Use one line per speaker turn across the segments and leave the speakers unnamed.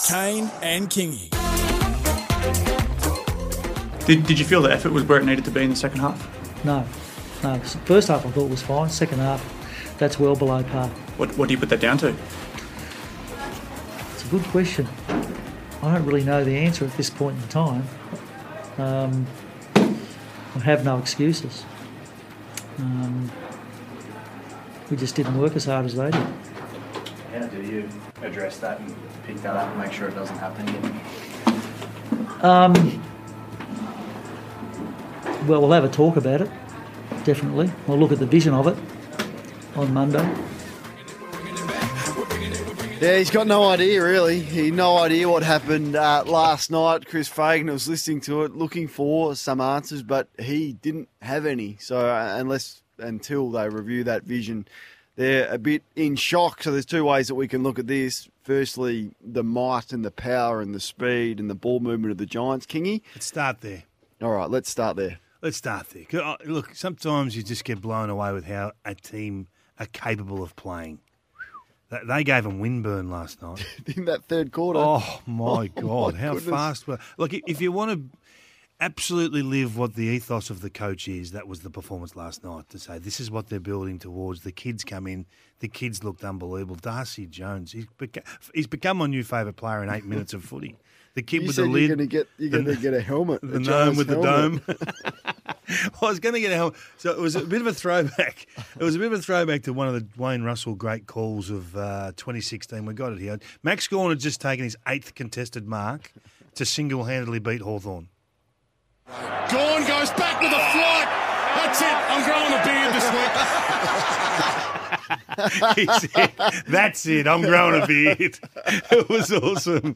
Kane and Kingy.
Did you feel the effort was where it needed to be in the second half?
No. First half I thought was fine. Second half, that's well below par.
What do you put that down to?
It's a good question. I don't really know the answer at this point in time. I have no excuses. We just didn't work as hard as they did.
How do you address that and pick that up and make sure it doesn't happen again?
Well, we'll have a talk about it, definitely. We'll look at the vision of it on Monday.
Yeah, he's got no idea, really. No idea what happened last night. Chris Fagan was listening to it, looking for some answers, but he didn't have any. So until they review that vision, they're a bit in shock. So there's two ways that we can look at this. Firstly, the might and the power and the speed and the ball movement of the Giants. Kingy?
Let's start there.
All right, let's start there.
Look, sometimes you just get blown away with how a team are capable of playing. They gave them windburn last night.
In that third quarter.
Oh, my God. How
goodness.
fast were... Look, if you want to absolutely live what the ethos of the coach is, that was the performance last night, to say this is what they're building towards. The kids come in. The kids looked unbelievable. Darcy Jones, he's become my new favourite player in 8 minutes of footy. The kid with the lid.
You're going to get a helmet.
The gnome with the dome. I was going to get a helmet. So it was a bit of a throwback. It was a bit of a throwback to one of the Wayne Russell great calls of 2016. We got it here. Max Gawn had just taken his 8th contested mark to single-handedly beat Hawthorn.
Gawn goes back to the flight. That's it. I'm growing a beard this week.
He said, "That's it. I'm growing a beard." It was awesome.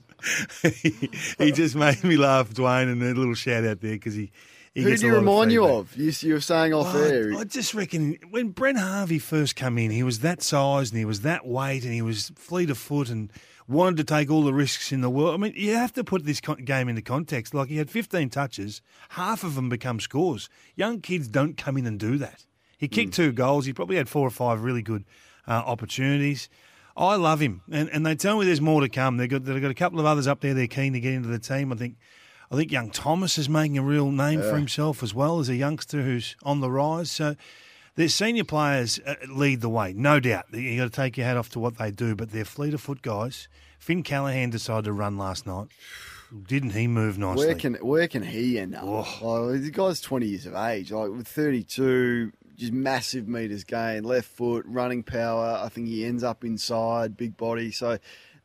He just made me laugh, Dwayne, and a little shout out there because he
Who
gets
do
a
you
lot
remind
of
you
feedback.
of? You were saying off air.
I just reckon when Brent Harvey first came in, he was that size and he was that weight and he was fleet of foot and wanted to take all the risks in the world. I mean, you have to put this game into context. Like, he had 15 touches, half of them become scores. Young kids don't come in and do that. He kicked 2 goals. He probably had 4 or 5 really good opportunities. I love him, and they tell me there's more to come. They've got a couple of others up there they're keen to get into the team. I think young Thomas is making a real name for himself as well as a youngster who's on the rise. So their senior players lead the way, no doubt. You've got to take your hat off to what they do, but they're fleet of foot guys. Finn Callahan decided to run last night. Didn't he move nicely?
Where can he end up?
Oh.
Like, the guy's 20 years of age. Like, with 32, just massive metres gained, left foot, running power. I think he ends up inside, big body. So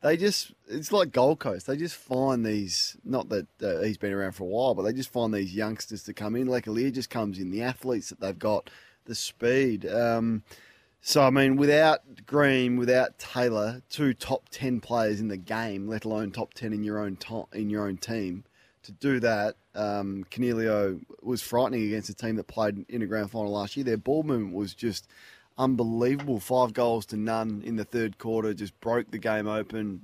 it's like Gold Coast. They just find these, not that he's been around for a while, but they just find these youngsters to come in. Lecalia just comes in, the athletes that they've got, the speed. So, I mean, without Green, without Taylor, 2 top 10 players in the game, let alone top 10 in your own team, to do that, Canelio was frightening against a team that played in a grand final last year. Their ball movement was just unbelievable. 5 goals to none in the third quarter, just broke the game open.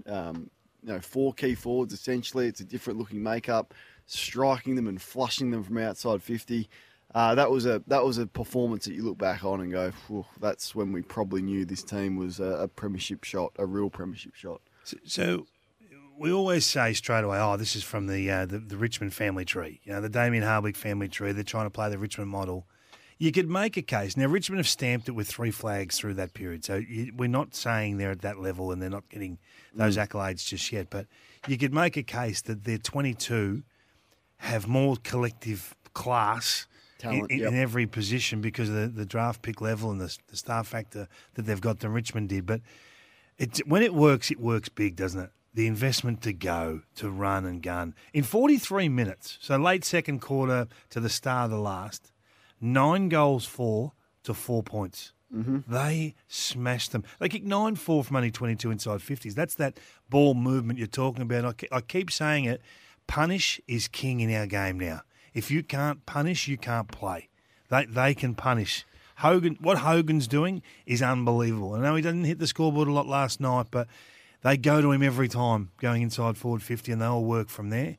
4 key forwards, essentially. It's a different looking makeup, striking them and flushing them from outside 50. That was a performance that you look back on and go, that's when we probably knew this team was a premiership shot, a real premiership shot.
So we always say straight away, this is from the Richmond family tree. The Damien Hardwick family tree. They're trying to play the Richmond model. You could make a case. Now, Richmond have stamped it with 3 flags through that period. So we're not saying they're at that level and they're not getting those accolades just yet. But you could make a case that their 22 have more collective class in every position because of the draft pick level and the star factor that they've got than Richmond did. But when it works big, doesn't it? The investment to go, to run and gun. In 43 minutes, so late second quarter to the start of the last, 9 goals to 4 points. Mm-hmm. They smashed them. They kicked 9-4 from only 22 inside 50s. That's that ball movement you're talking about. I keep saying it. Punish is king in our game now. If you can't punish, you can't play. They can punish. What Hogan's doing is unbelievable. I know he didn't hit the scoreboard a lot last night, but they go to him every time going inside forward 50 and they all work from there.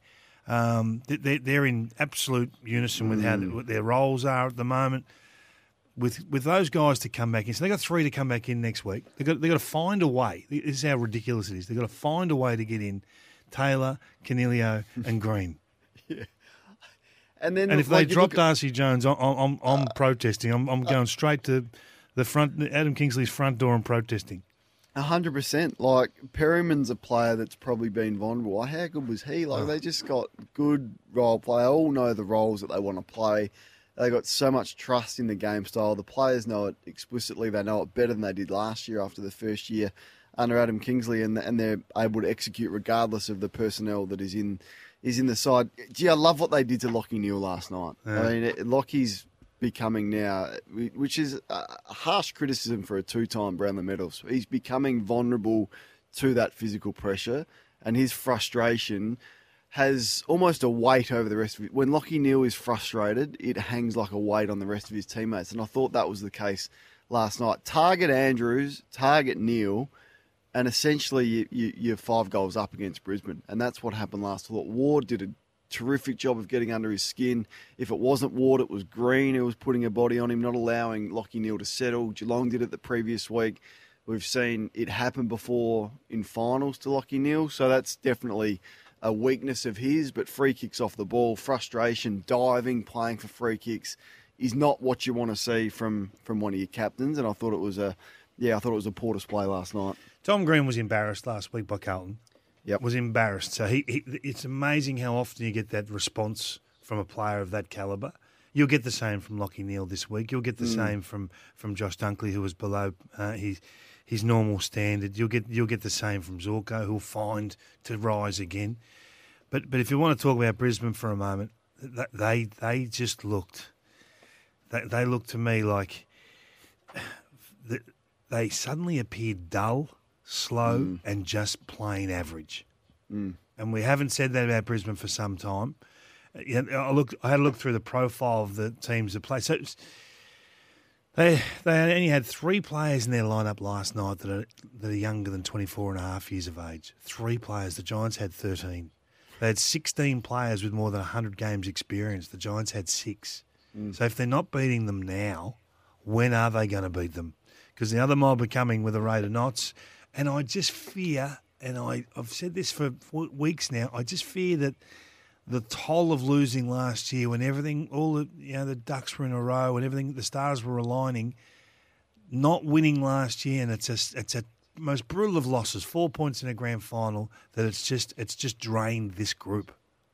They're in absolute unison with how their roles are at the moment. With those guys to come back in, so they've got 3 to come back in next week. They've got to find a way. This is how ridiculous it is. They've got to find a way to get in Taylor, Canelio, and Green.
And then,
And if they drop Darcy Jones, I'm protesting. I'm going straight to the front, Adam Kingsley's front door and protesting.
100%. Like, Perryman's a player that's probably been vulnerable. How good was he? Like, they just got good role play. They all know the roles that they want to play. They got so much trust in the game style. The players know it explicitly. They know it better than they did last year after the first year under Adam Kingsley, and they're able to execute regardless of the personnel that is in the side. Gee, I love what they did to Lachie Neale last night.
Yeah.
I mean, Lachie's becoming now, which is a harsh criticism for a two-time Brownlow medalist. He's becoming vulnerable to that physical pressure, and his frustration has almost a weight over the rest of it. When Lachie Neale is frustrated, it hangs like a weight on the rest of his teammates, and I thought that was the case last night. Target Andrews, target Neale, and essentially you're 5 goals up against Brisbane, and that's what happened last. I thought Ward did a terrific job of getting under his skin. If it wasn't Ward, it was Green who was putting a body on him, not allowing Lachie Neale to settle. Geelong did it the previous week. We've seen it happen before in finals to Lachie Neale, so that's definitely a weakness of his. But free kicks off the ball, frustration, diving, playing for free kicks is not what you want to see from one of your captains. And I thought it was a a poor display last night.
Tom Green was embarrassed last week by Carlton.
Yep.
Was embarrassed. So it's amazing how often you get that response from a player of that calibre. You'll get the same from Lachie Neale this week. You'll get the same from Josh Dunkley, who was below his normal standard. You'll get the same from Zorko, who'll find to rise again. But if you want to talk about Brisbane for a moment, they just looked. They looked to me like they suddenly appeared dull, slow, and just plain average. And we haven't said that about Brisbane for some time. I had a look through the profile of the teams that play. So they only had 3 players in their lineup last night that are younger than 24 and a half years of age. 3 players. The Giants had 13. They had 16 players with more than 100 games experience. The Giants had 6. So if they're not beating them now, when are they going to beat them? Because the other mob are coming with a rate of knots. And I just fear, and I've said this for weeks now, I just fear that the toll of losing last year when everything, all the ducks were in a row and everything, the stars were aligning, not winning last year, and it's a most brutal of losses, 4 points in a grand final, that it's just drained this group.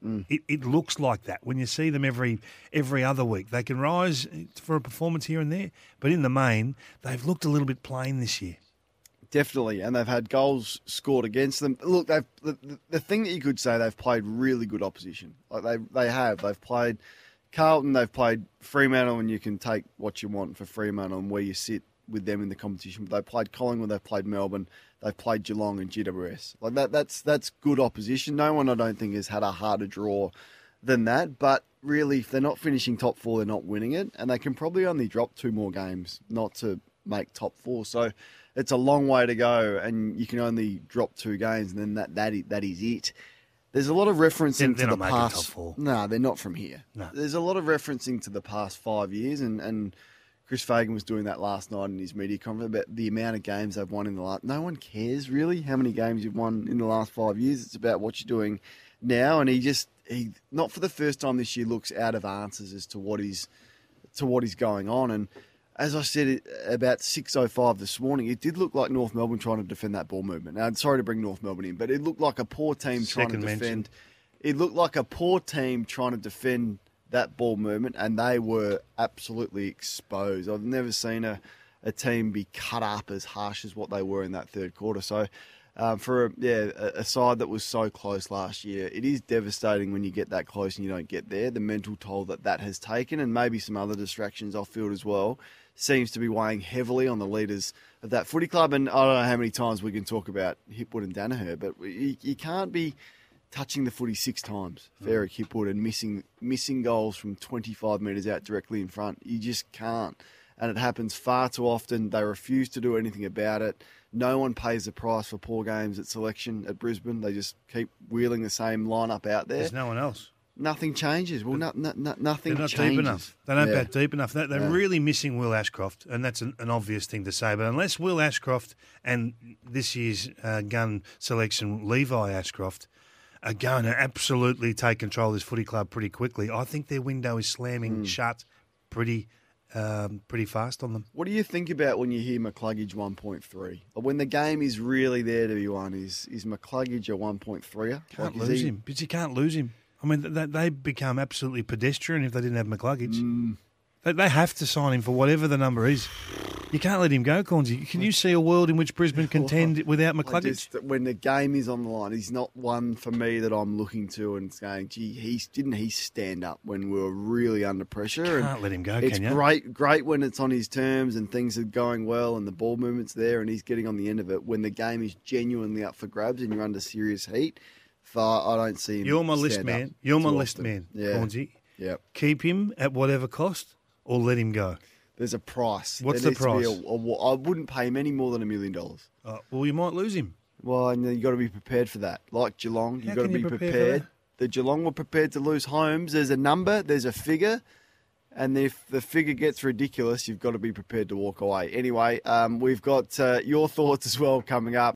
It looks like that when you see them every other week. They can rise for a performance here and there, but in the main, they've looked a little bit plain this year.
Definitely, and they've had goals scored against them. Look, the thing that you could say, they've played really good opposition. Like they've played Carlton, they've played Fremantle, and you can take what you want for Fremantle and where you sit with them in the competition. But they've played Collingwood, they've played Melbourne, they've played Geelong and GWS. Like that's good opposition. No one, I don't think, has had a harder draw than that. But really, if they're not finishing top 4, they're not winning it, and they can probably only drop 2 more games not to make top 4. So it's a long way to go, and you can only drop 2 games, and then that is it. There's a lot of referencing to the past.
Top 4.
No, they're not from here.
No.
There's a lot of referencing to the past 5 years, and Chris Fagan was doing that last night in his media conference about the amount of games they've won in the last. No one cares really how many games you've won in the last 5 years. It's about what you're doing now, and he not for the first time this year looks out of answers as to what is going on. And as I said about 6:05 this morning, it did look like North Melbourne trying to defend that ball movement. Now, I'm sorry to bring North Melbourne in, but it looked like a poor team trying to defend. It looked like a poor team trying to defend that ball movement, and they were absolutely exposed. I've never seen a team be cut up as harsh as what they were in that third quarter. So for a side that was so close last year, it is devastating when you get that close and you don't get there. The mental toll that has taken, and maybe some other distractions off field as well, seems to be weighing heavily on the leaders of that footy club. And I don't know how many times we can talk about Hipwood and Danaher, but you can't be touching the footy 6 times for Eric Hipwood and missing goals from 25 metres out directly in front. You just can't. And it happens far too often. They refuse to do anything about it. No one pays the price for poor games at selection at Brisbane. They just keep wheeling the same lineup out there.
There's no one else.
Nothing changes. Well, nothing
They're not
changes.
deep enough. They don't bat deep enough. They're really missing Will Ashcroft, and that's an obvious thing to say. But unless Will Ashcroft and this year's gun selection, Levi Ashcroft, are going to absolutely take control of this footy club pretty quickly. I think their window is slamming shut pretty fast on them.
What do you think about when you hear McCluggage 1.3? When the game is really there to be won, is McCluggage a 1.3er?
Can't lose him, but you can't lose him. I mean, they become absolutely pedestrian if they didn't have McCluggage. They have to sign him for whatever the number is. You can't let him go, Cornsey. Can you see a world in which Brisbane contend without McCluggage?
When the game is on the line, he's not one for me that I'm looking to and saying, gee, didn't he stand up when we were really under pressure?
Can't let him go,
it's
can you?
great when it's on his terms and things are going well and the ball movement's there and he's getting on the end of it. When the game is genuinely up for grabs and you're under serious heat, I don't see him.
You're my list man. You're my list man, Cornsey.
Yep.
Keep him at whatever cost or let him go.
There's a price.
What's the price?
I wouldn't pay him any more than $1 million.
Well, you might lose him.
Well, and you've got to be prepared for that. Like Geelong, you've got to be prepared. The Geelong were prepared to lose Holmes. There's a number, there's a figure, and if the figure gets ridiculous, you've got to be prepared to walk away. Anyway, we've got your thoughts as well coming up.